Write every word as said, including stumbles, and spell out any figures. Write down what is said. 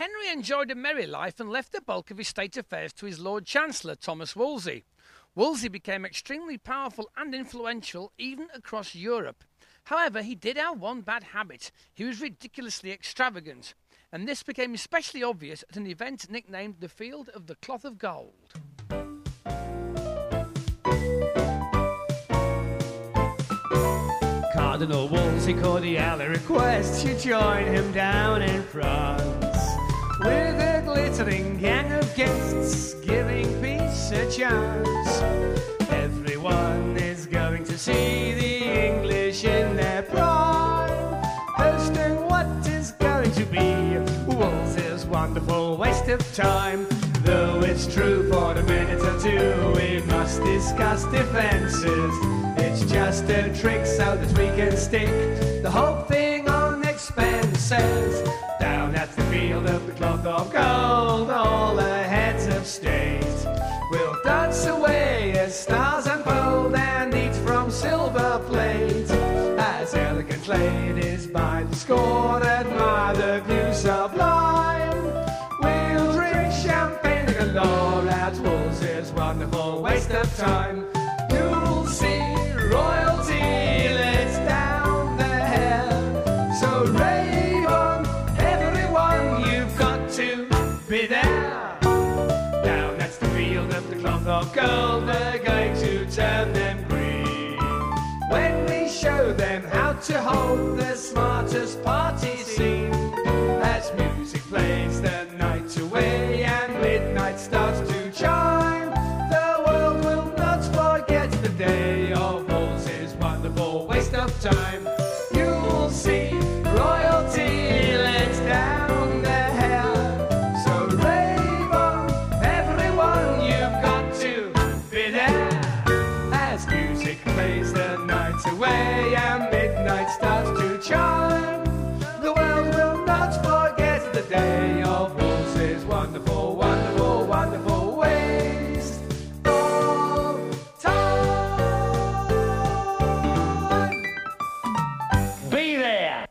Henry enjoyed a merry life and left the bulk of his state affairs to his Lord Chancellor, Thomas Wolsey. Wolsey became extremely powerful and influential even across Europe. However, he did have one bad habit. He was ridiculously extravagant, and this became especially obvious at an event nicknamed the Field of the Cloth of Gold. Cardinal Wolsey cordially requests you join him down in France, with a glittering gang of guests giving peace a chance. Everyone is going to see the English in their prime, hosting what is going to be Wolsey's wonderful waste of time. Though it's true for a minute or two we must discuss defences, it's just a trick so that we can stick the whole thing on expenses. Down at the Field of the Cloth of Gold, all the heads of state will dance away as stars unfold and eat from silver plate, as elegant ladies by the score admire the view sublime. We'll drink champagne galore at Wolsey's wonderful waste of time. You'll see royalty lays down their hair, so rave on everyone, you've got to be there. Down at the Field of the Cloth of Gold, they're going to turn them green when we show them how to hold the smartest party scene.